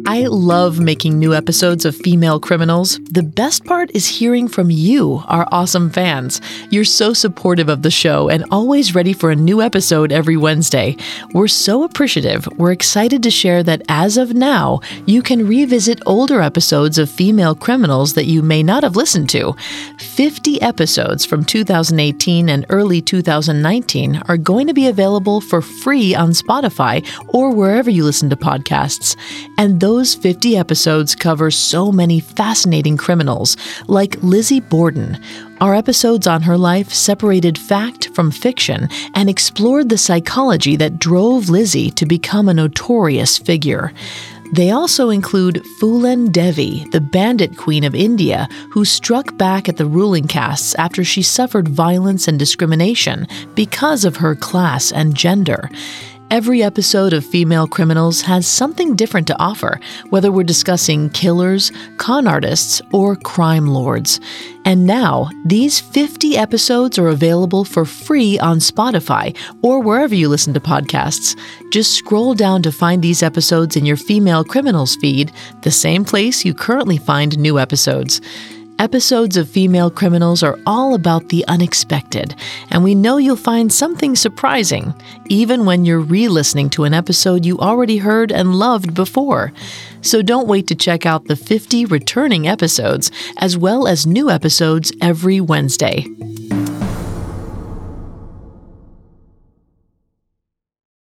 I love making new episodes of Female Criminals. The best part is hearing from you, our awesome fans. You're so supportive of the show and always ready for a new episode every Wednesday. We're so appreciative. We're excited to share that as of now, you can revisit older episodes of Female Criminals that you may not have listened to. 50 episodes from 2018 and early 2019 are going to be available for free on Spotify or wherever you listen to podcasts. And those 50 episodes cover so many fascinating criminals, like Lizzie Borden. Our episodes on her life separated fact from fiction and explored the psychology that drove Lizzie to become a notorious figure. They also include Phoolan Devi, the bandit queen of India, who struck back at the ruling castes after she suffered violence and discrimination because of her class and gender. Every episode of Female Criminals has something different to offer, whether we're discussing killers, con artists, or crime lords. And now, these 50 episodes are available for free on Spotify or wherever you listen to podcasts. Just scroll down to find these episodes in your Female Criminals feed, the same place you currently find new episodes. Episodes of Female Criminals are all about the unexpected, and we know you'll find something surprising, even when you're re-listening to an episode you already heard and loved before. So don't wait to check out the 50 returning episodes, as well as new episodes every Wednesday.